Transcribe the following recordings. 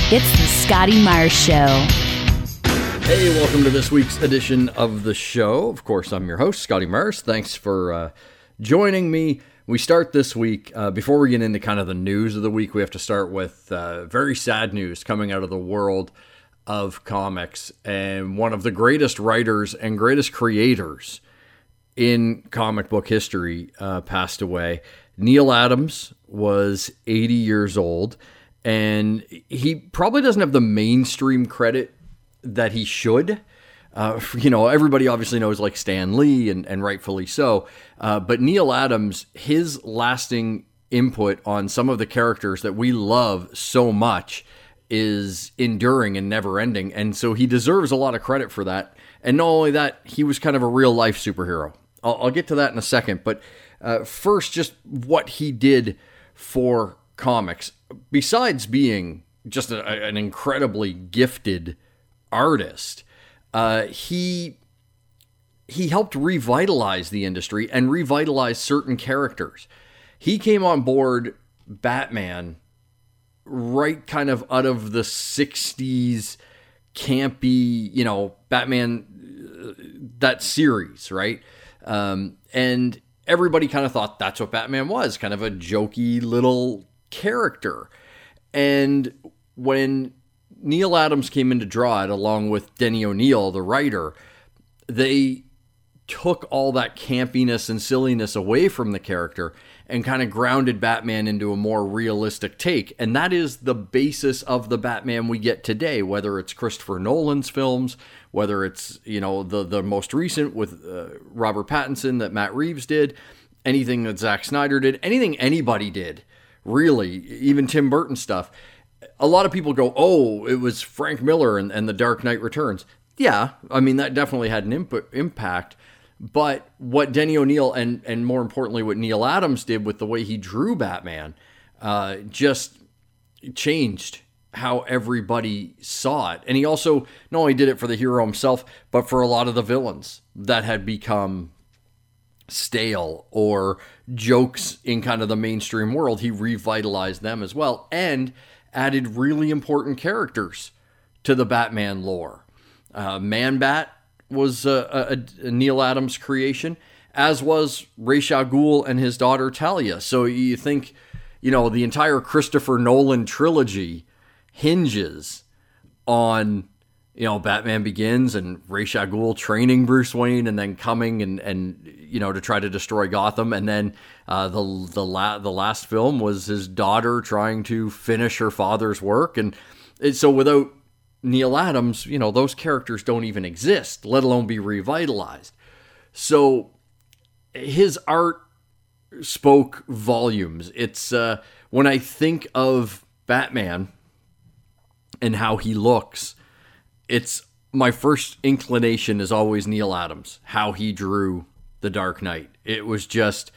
It's the Scotty Myers Show. Hey, welcome to this week's edition of the show. Of course, I'm your host, Scotty Myers. Thanks for joining me. We start this week, before we get into kind of the news of the week, we have to start with very sad news coming out of the world of comics. And one of the greatest writers and greatest creators in comic book history passed away. Neal Adams was 80 years old, and he probably doesn't have the mainstream credit that he should. Everybody obviously knows like Stan Lee, and rightfully so. But Neal Adams, his lasting input on some of the characters that we love so much is enduring and never ending. And so he deserves a lot of credit for that. And not only that, he was kind of a real life superhero. I'll get to that in a second. But first, just what he did for comics. Besides being just an incredibly gifted artist, he helped revitalize the industry and revitalize certain characters. He came on board Batman right kind of out of the 60s campy, Batman, that series, right? And everybody kind of thought that's what Batman was, kind of a jokey little character. And when Neal Adams came in to draw it, along with Denny O'Neil, the writer, they took all that campiness and silliness away from the character and kind of grounded Batman into a more realistic take. And that is the basis of the Batman we get today, whether it's Christopher Nolan's films, whether it's, the most recent with Robert Pattinson that Matt Reeves did, anything that Zack Snyder did, anything anybody did, really, even Tim Burton stuff. A lot of people go, oh, it was Frank Miller and The Dark Knight Returns. Yeah, I mean, that definitely had an impact. But what Denny O'Neil and more importantly, what Neal Adams did with the way he drew Batman just changed how everybody saw it. And he also not only did it for the hero himself, but for a lot of the villains that had become stale or jokes in kind of the mainstream world. He revitalized them as well and added really important characters to the Batman lore. Man-Bat was a Neal Adams creation, as was Ra's al Ghul and his daughter Talia. So you think, the entire Christopher Nolan trilogy hinges on, Batman Begins and Ra's al Ghul training Bruce Wayne and then coming and to try to destroy Gotham. And then the last film was his daughter trying to finish her father's work. And so without Neal Adams, those characters don't even exist, let alone be revitalized. So his art spoke volumes. It's when I think of Batman and how he looks, it's my first inclination is always Neal Adams, how he drew The Dark Knight. It was just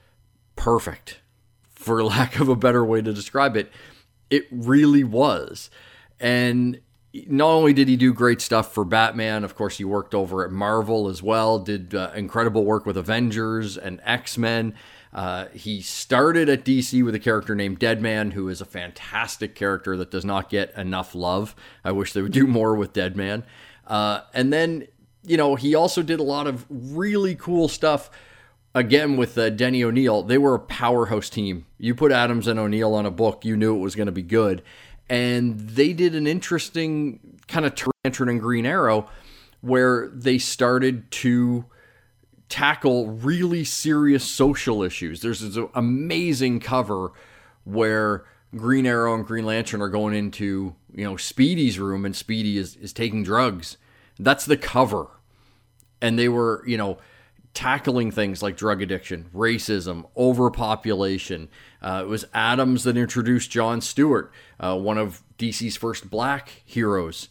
perfect, for lack of a better way to describe it. It really was. And not only did he do great stuff for Batman, of course, he worked over at Marvel as well, did incredible work with Avengers and X-Men. He started at DC with a character named Deadman, who is a fantastic character that does not get enough love. I wish they would do more with Deadman. And then, he also did a lot of really cool stuff, again, with Denny O'Neil. They were a powerhouse team. You put Adams and O'Neil on a book, you knew it was going to be good. And they did an interesting kind of Lantern and Green Arrow where they started to tackle really serious social issues. There's this amazing cover where Green Arrow and Green Lantern are going into, Speedy's room, and Speedy is taking drugs. That's the cover. And they were, tackling things like drug addiction, racism, overpopulation. It was Adams that introduced Jon Stewart, one of DC's first black heroes,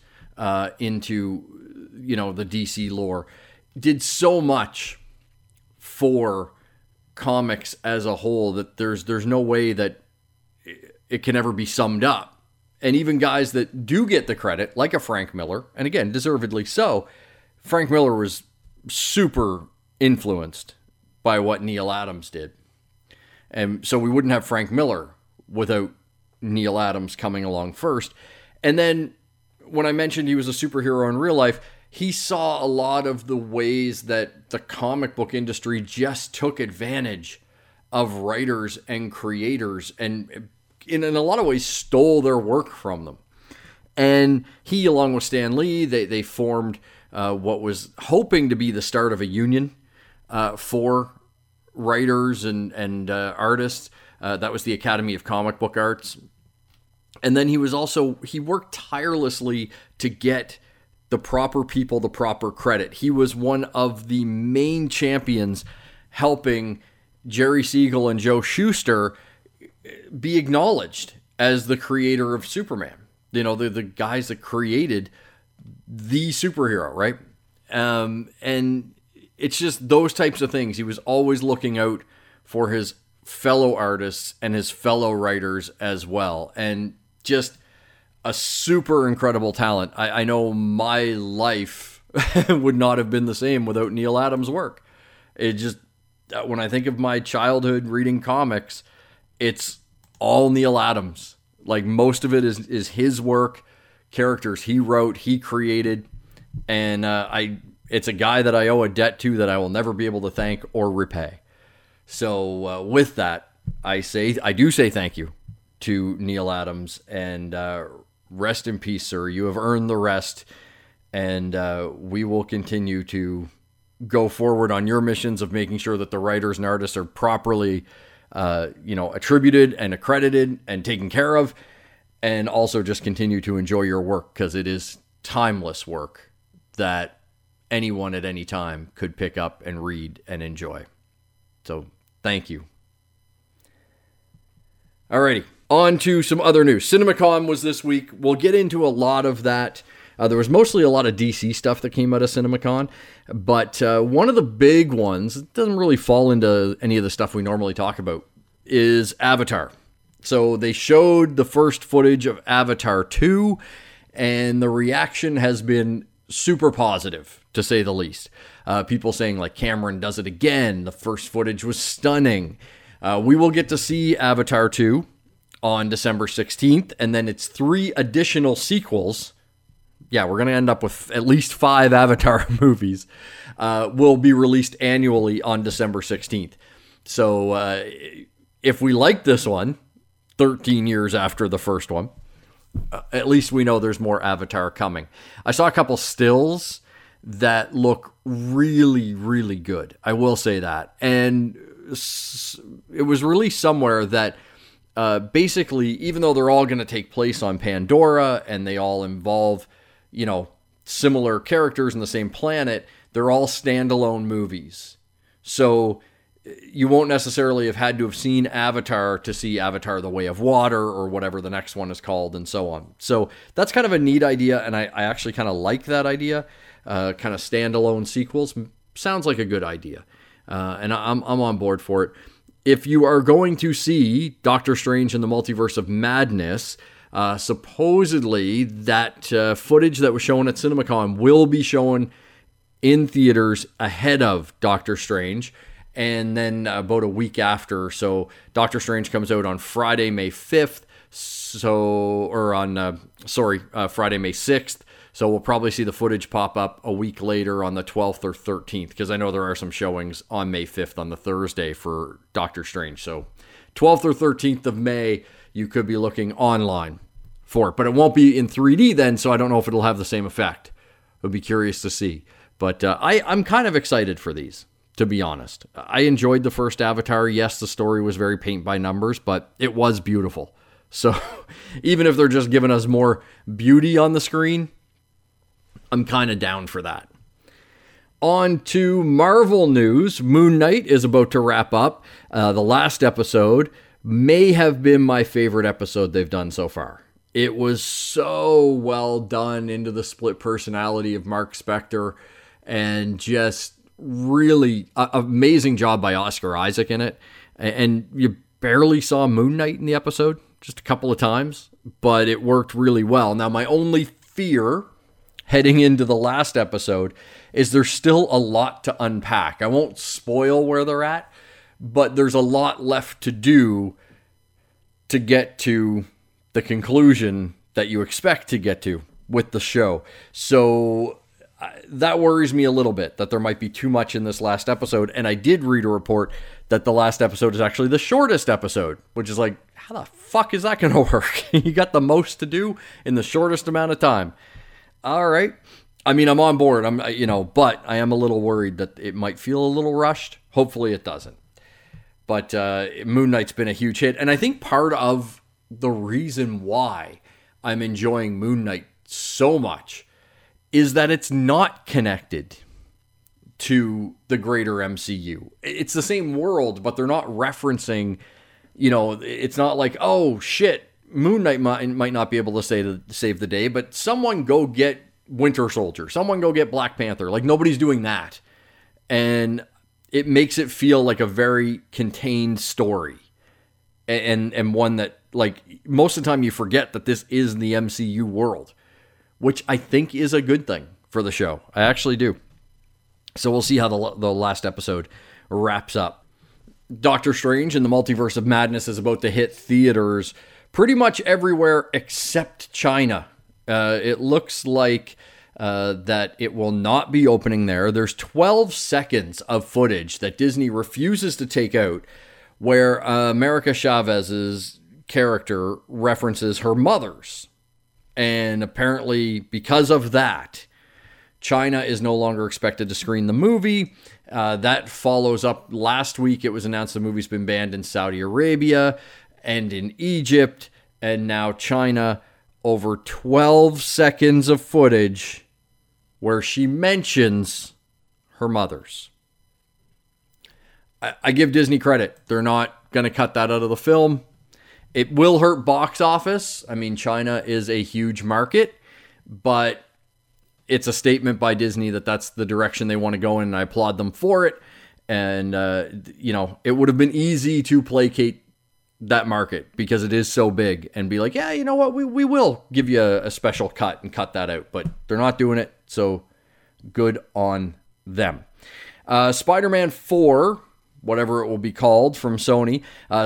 into, the DC lore. Did so much for comics as a whole that there's no way that it can ever be summed up. And even guys that do get the credit, like a Frank Miller, and again, deservedly so, Frank Miller was super influenced by what Neal Adams did. And so we wouldn't have Frank Miller without Neal Adams coming along first. And then when I mentioned he was a superhero in real life, he saw a lot of the ways that the comic book industry just took advantage of writers and creators and in a lot of ways stole their work from them. And he, along with Stan Lee, they formed what was hoping to be the start of a union for writers and artists. That was the Academy of Comic Book Arts. And then he worked tirelessly to get the proper people the proper credit. He was one of the main champions helping Jerry Siegel and Joe Shuster be acknowledged as the creator of Superman. You know, they're the guys that created the superhero, right? And it's just those types of things. He was always looking out for his fellow artists and his fellow writers as well. And just a super incredible talent. I know my life would not have been the same without Neal Adams' work. It just, when I think of my childhood reading comics, it's all Neal Adams. Like, most of it is his work, characters he wrote, he created, and it's a guy that I owe a debt to that I will never be able to thank or repay. So with that, I do say thank you to Neal Adams, and rest in peace, sir. You have earned the rest, and we will continue to go forward on your missions of making sure that the writers and artists are properly attributed and accredited and taken care of, and also just continue to enjoy your work, because it is timeless work that anyone at any time could pick up and read and enjoy. So thank you. Alrighty, on to some other news. CinemaCon was this week. We'll get into a lot of that. There was mostly a lot of DC stuff that came out of CinemaCon, but one of the big ones, it doesn't really fall into any of the stuff we normally talk about, is Avatar. So they showed the first footage of Avatar 2, and the reaction has been super positive, to say the least. People saying, like, Cameron does it again. The first footage was stunning. We will get to see Avatar 2 on December 16th, and then it's 3 additional sequels. Yeah, we're going to end up with at least 5 Avatar movies will be released annually on December 16th. So if we like this one, 13 years after the first one, at least we know there's more Avatar coming. I saw a couple stills that look really, really good. I will say that. And it was released somewhere that basically, even though they're all going to take place on Pandora and they all involve, similar characters in the same planet, they're all standalone movies. So you won't necessarily have had to have seen Avatar to see Avatar: The Way of Water or whatever the next one is called, and so on. So that's kind of a neat idea, and I actually kind of like that idea. Kind of standalone sequels sounds like a good idea, and I'm on board for it. If you are going to see Doctor Strange in the Multiverse of Madness, supposedly that footage that was shown at CinemaCon will be shown in theaters ahead of Doctor Strange, and then about a week after. So Doctor Strange comes out on Friday, May 5th, Friday, May 6th. So we'll probably see the footage pop up a week later on the 12th or 13th, because I know there are some showings on May 5th on the Thursday for Doctor Strange. So 12th or 13th of May, you could be looking online for it. But it won't be in 3D then, so I don't know if it'll have the same effect. I'll be curious to see. But I'm kind of excited for these, to be honest. I enjoyed the first Avatar. Yes, the story was very paint by numbers, but it was beautiful. So even if they're just giving us more beauty on the screen, I'm kind of down for that. On to Marvel news. Moon Knight is about to wrap up. The last episode may have been my favorite episode they've done so far. It was so well done into the split personality of Mark Spector, and just really amazing job by Oscar Isaac in it. And you barely saw Moon Knight in the episode, just a couple of times, but it worked really well. Now, my only fear heading into the last episode is there's still a lot to unpack. I won't spoil where they're at, but there's a lot left to do to get to the conclusion that you expect to get to with the show. So that worries me a little bit that there might be too much in this last episode. And I did read a report that the last episode is actually the shortest episode, which is like, how the fuck is that going to work? You got the most to do in the shortest amount of time. All right. I mean, I'm on board. But I am a little worried that it might feel a little rushed. Hopefully it doesn't. But Moon Knight's been a huge hit. And I think part of the reason why I'm enjoying Moon Knight so much is that it's not connected to the greater MCU. It's the same world, but they're not referencing, it's not like, oh shit, Moon Knight might not be able to save the day, but someone go get Winter Soldier. Someone go get Black Panther. Like, nobody's doing that. And it makes it feel like a very contained story. And one that, like, most of the time you forget that this is the MCU world, which I think is a good thing for the show. I actually do. So we'll see how the last episode wraps up. Doctor Strange and the Multiverse of Madness is about to hit theaters pretty much everywhere except China. It looks like that it will not be opening there. There's 12 seconds of footage that Disney refuses to take out where America Chavez's character references her mother's. And apparently because of that, China is no longer expected to screen the movie. That follows up last week. It was announced the movie's been banned in Saudi Arabia and in Egypt. And now China, over 12 seconds of footage where she mentions her mother's. I give Disney credit. They're not going to cut that out of the film. It will hurt box office. I mean, China is a huge market, but it's a statement by Disney that that's the direction they want to go in, and I applaud them for it. And, it would have been easy to placate that market because it is so big and be like, yeah, you know what, we will give you a special cut and cut that out. But they're not doing it, so good on them. Spider-Man 4, whatever it will be called, from Sony.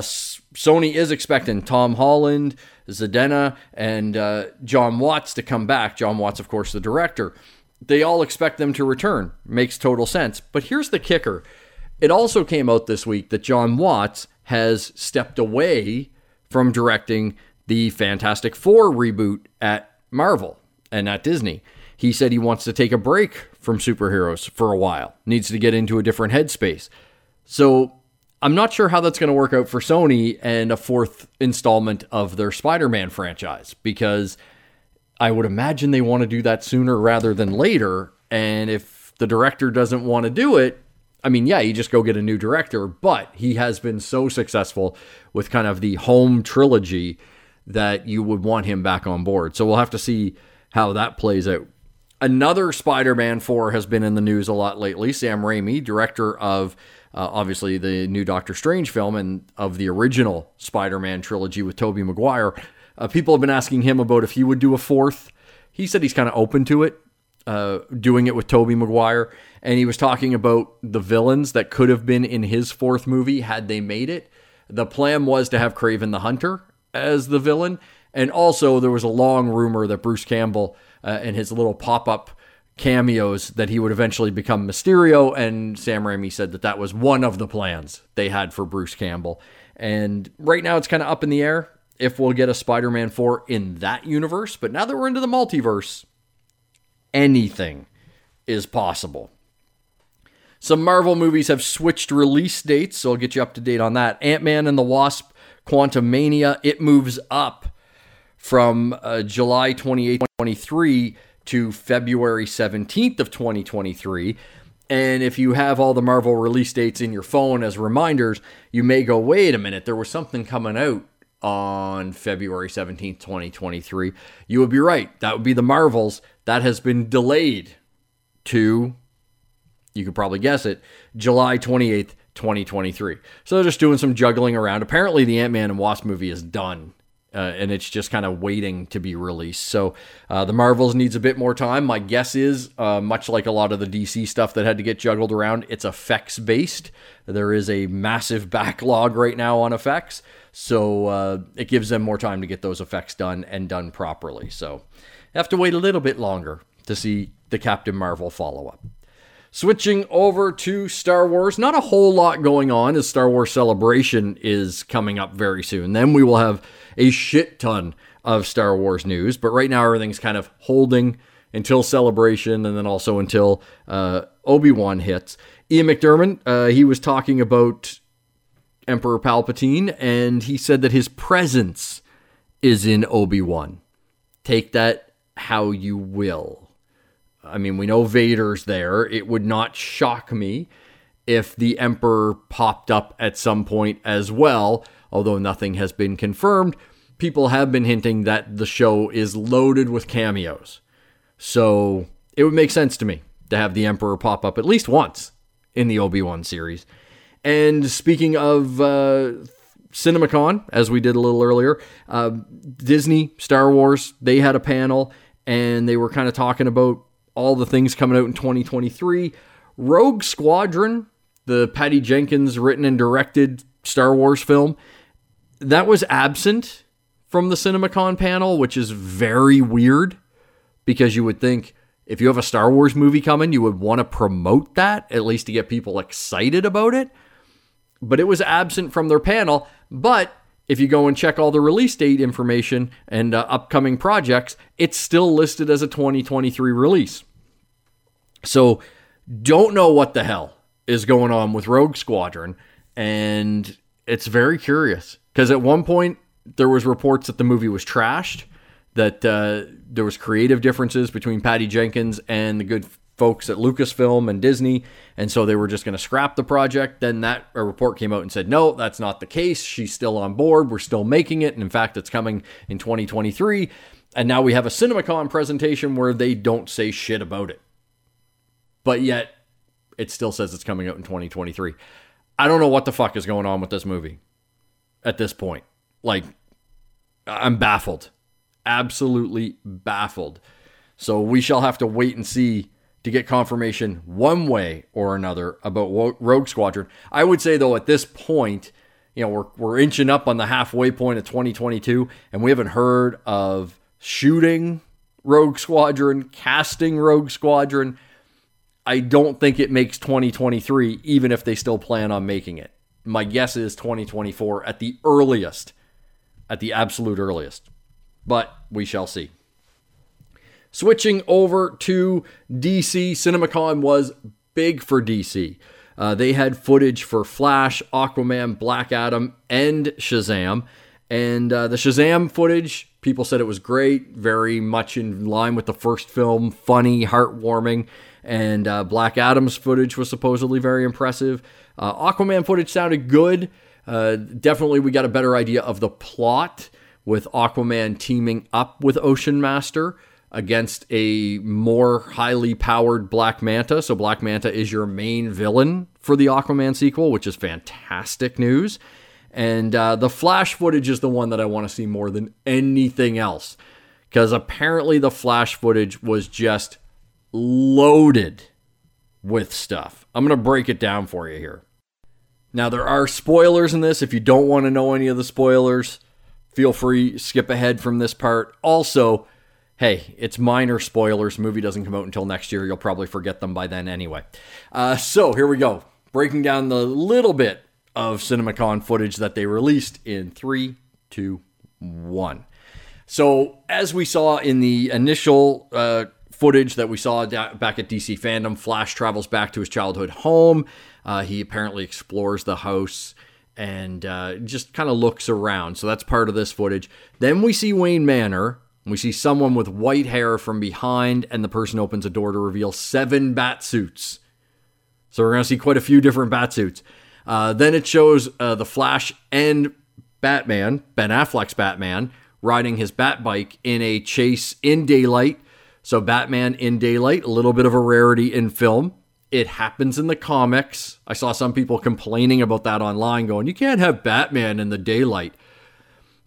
Sony is expecting Tom Holland, Zendaya, and John Watts to come back. John Watts, of course, the director. They all expect them to return. Makes total sense. But here's the kicker. It also came out this week that John Watts has stepped away from directing the Fantastic Four reboot at Marvel and at Disney. He said he wants to take a break from superheroes for a while. Needs to get into a different headspace. So I'm not sure how that's going to work out for Sony and a fourth installment of their Spider-Man franchise, because I would imagine they want to do that sooner rather than later. And if the director doesn't want to do it, I mean, yeah, you just go get a new director, but he has been so successful with kind of the home trilogy that you would want him back on board. So we'll have to see how that plays out. Another Spider-Man 4 has been in the news a lot lately. Sam Raimi, director of obviously the new Doctor Strange film and of the original Spider-Man trilogy with Tobey Maguire. People have been asking him about if he would do a fourth. He said he's kind of open to it, doing it with Tobey Maguire. And he was talking about the villains that could have been in his fourth movie had they made it. The plan was to have Kraven the Hunter as the villain. And also there was a long rumor that Bruce Campbell and his little pop-up cameos that he would eventually become Mysterio, and Sam Raimi said that that was one of the plans they had for Bruce Campbell. And right now it's kind of up in the air if we'll get a Spider-Man 4 in that universe, but now that we're into the multiverse, anything is possible. Some Marvel movies have switched release dates, so I'll get you up to date on that. Ant-Man and the Wasp: Quantumania, it moves up from July 28th, 2023 to February 17th of 2023. And if you have all the Marvel release dates in your phone as reminders, you may go, wait a minute, there was something coming out on February 17th, 2023. You would be right. That would be the Marvels. That has been delayed to, you could probably guess it, July 28th, 2023. So they're just doing some juggling around. Apparently the Ant-Man and Wasp movie is done. and it's just kind of waiting to be released. So the Marvels needs a bit more time. My guess is, much like a lot of the DC stuff that had to get juggled around, it's effects based. There is a massive backlog right now on effects, so it gives them more time to get those effects done and done properly. So I have to wait a little bit longer to see the Captain Marvel follow-up. Switching over to Star Wars, not a whole lot going on as Star Wars Celebration is coming up very soon. Then we will have a shit ton of Star Wars news, but right now everything's kind of holding until Celebration and then also until Obi-Wan hits. Ian McDiarmid, he was talking about Emperor Palpatine, and he said that his presence is in Obi-Wan. Take that how you will. I mean, we know Vader's there. It would not shock me if the Emperor popped up at some point as well, although nothing has been confirmed. People have been hinting that the show is loaded with cameos. So it would make sense to me to have the Emperor pop up at least once in the Obi-Wan series. And speaking of CinemaCon, as we did a little earlier, Disney, Star Wars, they had a panel, and they were kind of talking about all the things coming out in 2023. Rogue Squadron, the Patty Jenkins written and directed Star Wars film, that was absent from the CinemaCon panel, which is very weird because you would think if you have a Star Wars movie coming, you would want to promote that, at least to get people excited about it. But it was absent from their panel. But if you go and check all the release date information and upcoming projects, it's still listed as a 2023 release. So don't know what the hell is going on with Rogue Squadron. And it's very curious because at one point there was reports that the movie was trashed, that there was creative differences between Patty Jenkins and the good folks at Lucasfilm and Disney, and so they were just going to scrap the project. Then a report came out and said, no, that's not the case. She's still on board. We're still making it. And in fact, it's coming in 2023. And now we have a CinemaCon presentation where they don't say shit about it. But yet, it still says it's coming out in 2023. I don't know what the fuck is going on with this movie at this point. Like, I'm baffled. Absolutely baffled. So we shall have to wait and see to get confirmation one way or another about Rogue Squadron. I would say, though, at this point, we're inching up on the halfway point of 2022, and we haven't heard of shooting Rogue Squadron, casting Rogue Squadron. I don't think it makes 2023, even if they still plan on making it. My guess is 2024 at the earliest, at the absolute earliest. But we shall see. Switching over to DC, CinemaCon was big for DC. They had footage for Flash, Aquaman, Black Adam, and Shazam. And the Shazam footage, people said it was great, very much in line with the first film, funny, heartwarming. And Black Adam's footage was supposedly very impressive. Aquaman footage sounded good. Definitely we got a better idea of the plot with Aquaman teaming up with Ocean Master against a more highly powered Black Manta. So Black Manta is your main villain for the Aquaman sequel, which is fantastic news. And the Flash footage is the one that I want to see more than anything else, because apparently the Flash footage was just loaded with stuff. I'm going to break it down for you here. Now, there are spoilers in this. If you don't want to know any of the spoilers, feel free, skip ahead from this part. Also, hey, it's minor spoilers. The movie doesn't come out until next year. You'll probably forget them by then anyway. So here we go. Breaking down the little bit of CinemaCon footage that they released in 3, 2, 1. So as we saw in the initial footage that we saw back at DC Fandom, Flash travels back to his childhood home. He apparently explores the house and just kind of looks around. So that's part of this footage. Then we see Wayne Manor. We see someone with white hair from behind, and the person opens a door to reveal 7 bat suits. So we're going to see quite a few different bat suits. Then it shows the Flash and Batman, Ben Affleck's Batman, riding his bat bike in a chase in daylight. So Batman in daylight, a little bit of a rarity in film. It happens in the comics. I saw some people complaining about that online, going, you can't have Batman in the daylight.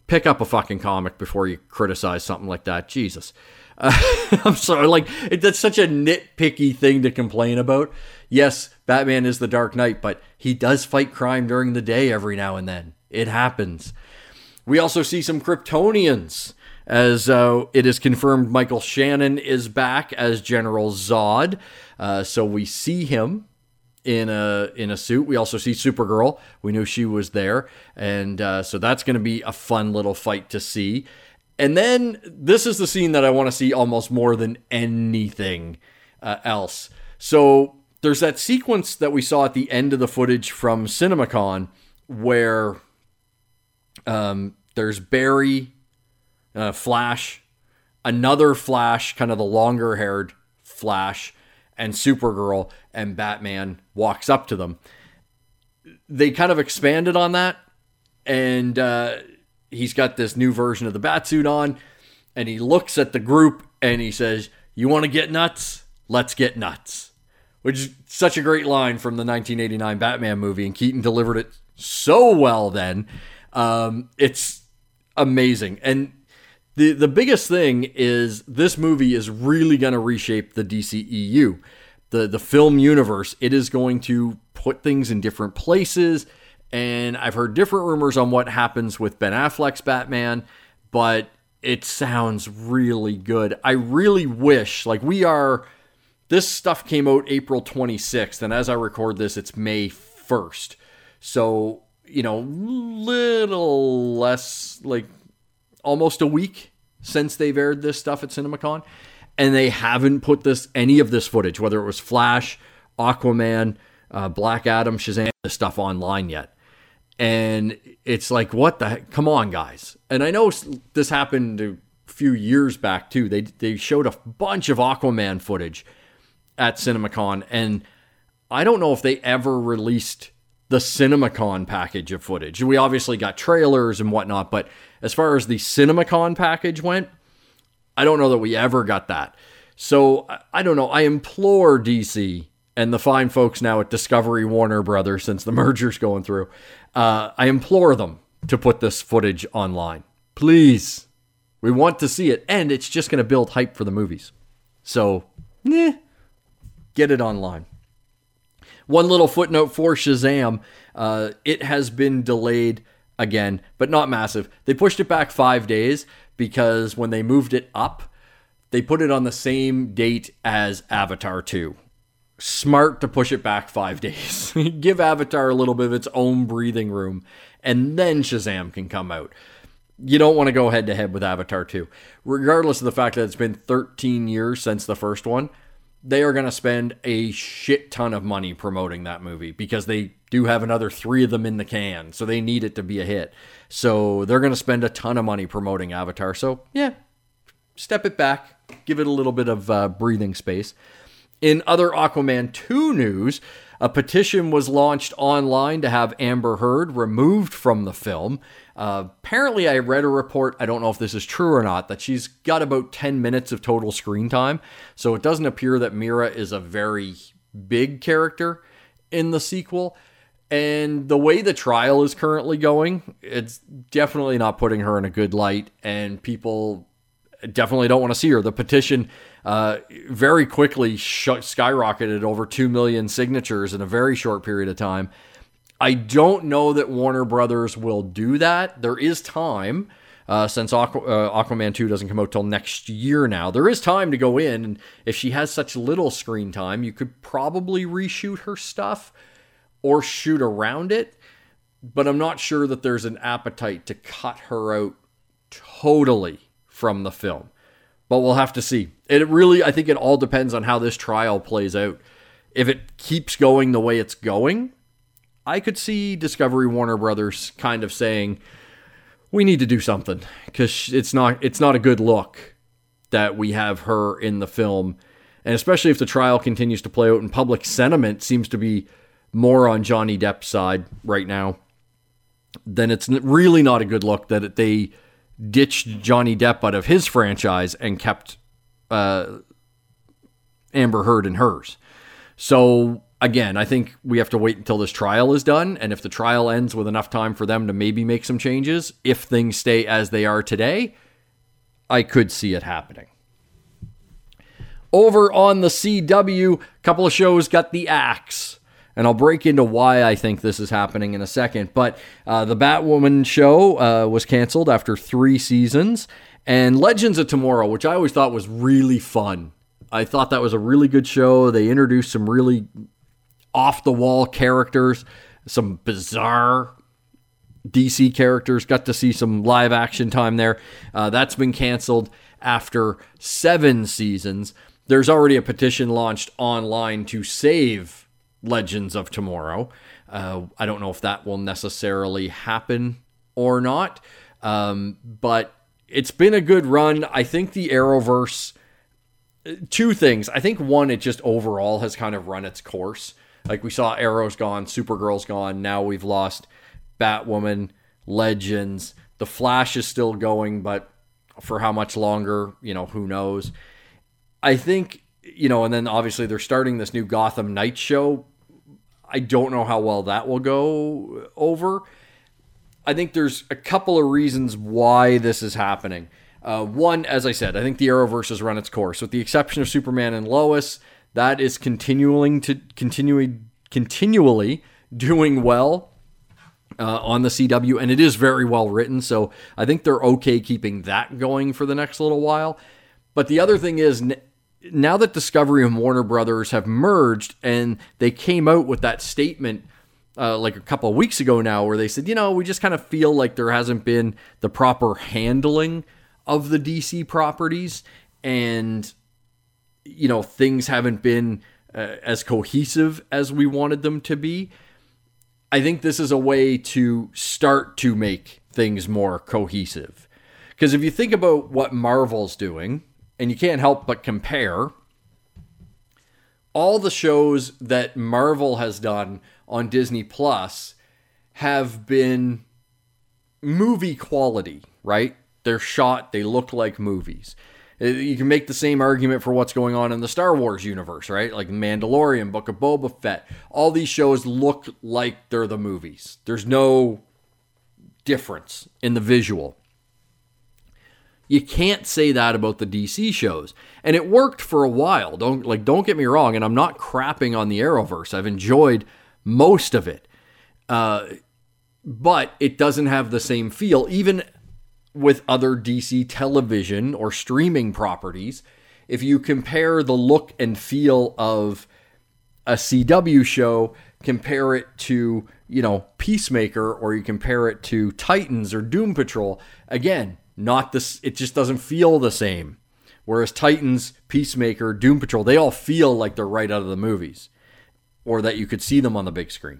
pick up a fucking comic before you criticize something like that. Jesus. I'm sorry, like, that's such a nitpicky thing to complain about. Yes, Batman is the Dark Knight, but he does fight crime during the day every now and then. It happens. We also see some Kryptonians, as it is confirmed Michael Shannon is back as General Zod. So we see him in a suit. We also see Supergirl. We knew she was there. And so that's going to be a fun little fight to see. And then this is the scene that I want to see almost more than anything else. So there's that sequence that we saw at the end of the footage from CinemaCon where there's Barry, Flash, another Flash, kind of the longer-haired Flash, and Supergirl, and Batman walks up to them. They kind of expanded on that, and he's got this new version of the Batsuit on, and he looks at the group, and he says, "You want to get nuts? Let's get nuts." Which is such a great line from the 1989 Batman movie, and Keaton delivered it so well then. It's amazing. And the biggest thing is this movie is really going to reshape the DCEU. The film universe, it is going to put things in different places. And I've heard different rumors on what happens with Ben Affleck's Batman, but it sounds really good. I really wish, this stuff came out April 26th, and as I record this, it's May 1st. So, little less, almost a week since they've aired this stuff at CinemaCon, and they haven't put any of this footage, whether it was Flash, Aquaman, Black Adam, Shazam, this stuff online yet. And it's like, what the heck? Come on, guys. And I know this happened a few years back, too. They showed a bunch of Aquaman footage at CinemaCon, and I don't know if they ever released the CinemaCon package of footage. We obviously got trailers and whatnot, but as far as the CinemaCon package went, I don't know that we ever got that. So, I don't know. I implore DC and the fine folks now at Discovery Warner Brothers, since the merger's going through, I implore them to put this footage online. Please. We want to see it, and it's just going to build hype for the movies. So, get it online. One little footnote for Shazam. It has been delayed again, but not massive. They pushed it back 5 days because when they moved it up, they put it on the same date as Avatar 2. Smart to push it back 5 days. Give Avatar a little bit of its own breathing room, and then Shazam can come out. You don't want to go head to head with Avatar 2. Regardless of the fact that it's been 13 years since the first one, they are going to spend a shit ton of money promoting that movie because they do have another 3 of them in the can, so they need it to be a hit. So they're going to spend a ton of money promoting Avatar. So, step it back. Give it a little bit of breathing space. In other Aquaman 2 news, a petition was launched online to have Amber Heard removed from the film. Apparently, I read a report, I don't know if this is true or not, that she's got about 10 minutes of total screen time. So it doesn't appear that Mira is a very big character in the sequel. And the way the trial is currently going, it's definitely not putting her in a good light. And people definitely don't want to see her. The petition very quickly skyrocketed over 2 million signatures in a very short period of time. I don't know that Warner Brothers will do that. There is time, since Aquaman 2 doesn't come out till next year now. There is time to go in, and if she has such little screen time, you could probably reshoot her stuff or shoot around it, but I'm not sure that there's an appetite to cut her out totally from the film. But we'll have to see. I think it all depends on how this trial plays out. If it keeps going the way it's going, I could see Discovery Warner Brothers kind of saying, we need to do something, because it's not a good look that we have her in the film. And especially if the trial continues to play out and public sentiment seems to be more on Johnny Depp's side right now, then it's really not a good look that they ditched Johnny Depp out of his franchise and kept Amber Heard in hers. So again, I think we have to wait until this trial is done. And if the trial ends with enough time for them to maybe make some changes, if things stay as they are today, I could see it happening. Over on the CW, a couple of shows got the axe. And I'll break into why I think this is happening in a second. But the Batwoman show was canceled after 3 seasons. And Legends of Tomorrow, which I always thought was really fun. I thought that was a really good show. They introduced some really off-the-wall characters, some bizarre DC characters. Got to see some live action time there. That's been canceled after 7 seasons. There's already a petition launched online to save Legends of Tomorrow. I don't know if that will necessarily happen or not, but it's been a good run. I think the Arrowverse, 2 things. I think one, it just overall has kind of run its course. Like we saw Arrow's gone, Supergirl's gone. Now we've lost Batwoman, Legends. The Flash is still going, but for how much longer, who knows? I think, and then obviously they're starting this new Gotham Knights show. I don't know how well that will go over. I think there's a couple of reasons why this is happening. One, as I said, I think the Arrowverse has run its course. With the exception of Superman and Lois, that is continually doing well on the CW, and it is very well written, so I think they're okay keeping that going for the next little while. But the other thing is, now that Discovery and Warner Brothers have merged, and they came out with that statement like a couple of weeks ago now, where they said, we just kind of feel like there hasn't been the proper handling of the DC properties, and things haven't been as cohesive as we wanted them to be. I think this is a way to start to make things more cohesive. Because if you think about what Marvel's doing, and you can't help but compare, all the shows that Marvel has done on Disney Plus have been movie quality, right? They're shot, they look like movies. You can make the same argument for what's going on in the Star Wars universe, right? Like Mandalorian, Book of Boba Fett. All these shows look like they're the movies. There's no difference in the visual. You can't say that about the DC shows. And it worked for a while. Don't get me wrong, and I'm not crapping on the Arrowverse. I've enjoyed most of it. But it doesn't have the same feel. Even with other DC television or streaming properties, if you compare the look and feel of a CW show, compare it to, Peacemaker, or you compare it to Titans or Doom Patrol, again, not this, it just doesn't feel the same. Whereas Titans, Peacemaker, Doom Patrol, they all feel like they're right out of the movies, or that you could see them on the big screen.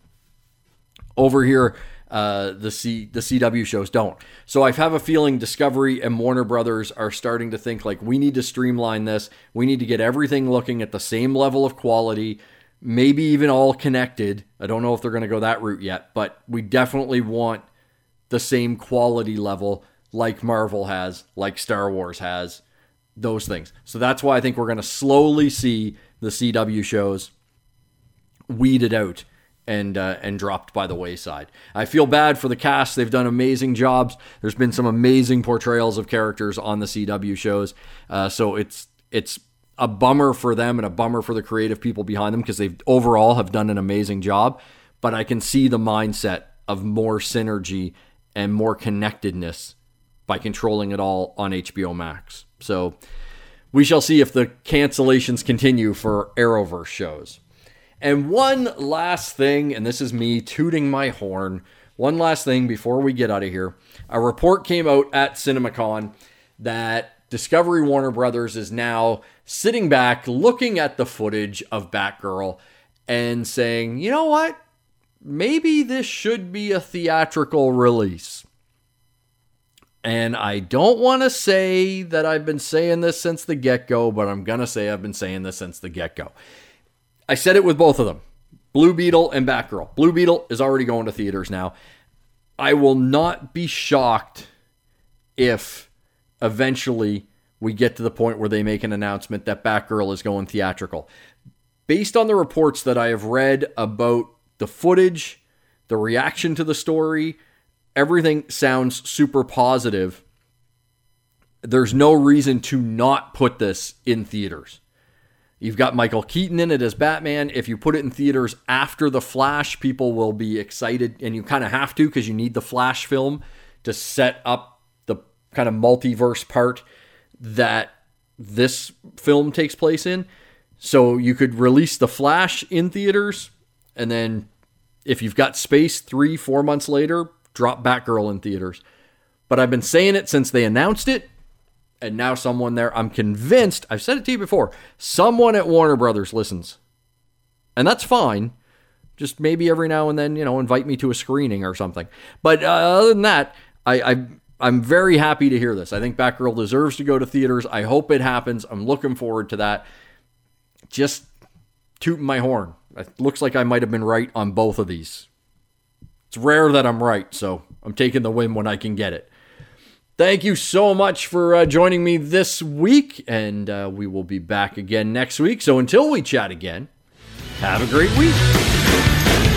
Over here, the CW shows don't. So I have a feeling Discovery and Warner Brothers are starting to think like, we need to streamline this. We need to get everything looking at the same level of quality, maybe even all connected. I don't know if they're going to go that route yet, but we definitely want the same quality level like Marvel has, like Star Wars has, those things. So that's why I think we're going to slowly see the CW shows weeded out and dropped by the wayside. I feel bad for the cast. They've done amazing jobs. There's been some amazing portrayals of characters on the CW shows. So it's a bummer for them and a bummer for the creative people behind them, because they overall have done an amazing job. But I can see the mindset of more synergy and more connectedness by controlling it all on HBO Max. So we shall see if the cancellations continue for Arrowverse shows. And one last thing, and this is me tooting my horn, one last thing before we get out of here. A report came out at CinemaCon that Discovery Warner Brothers is now sitting back, looking at the footage of Batgirl and saying, you know what? Maybe this should be a theatrical release. And I don't want to say that I've been saying this since the get-go, but I'm going to say I've been saying this since the get-go. I said it with both of them, Blue Beetle and Batgirl. Blue Beetle is already going to theaters now. I will not be shocked if eventually we get to the point where they make an announcement that Batgirl is going theatrical. based on the reports that I have read about the footage, the reaction to the story, everything sounds super positive. There's no reason to not put this in theaters. You've got Michael Keaton in it as Batman. If you put it in theaters after The Flash, people will be excited, and you kind of have to because you need the Flash film to set up the kind of multiverse part that this film takes place in. So you could release The Flash in theaters, and then if you've got space 3-4 months later, drop Batgirl in theaters. But I've been saying it since they announced it, and now someone there, I'm convinced, I've said it to you before, someone at Warner Brothers listens. And that's fine. Just maybe every now and then, invite me to a screening or something. But other than that, I'm very happy to hear this. I think Batgirl deserves to go to theaters. I hope it happens. I'm looking forward to that. Just tooting my horn. It looks like I might have been right on both of these. It's rare that I'm right, so I'm taking the win when I can get it. Thank you so much for joining me this week, and we will be back again next week. So until we chat again, have a great week.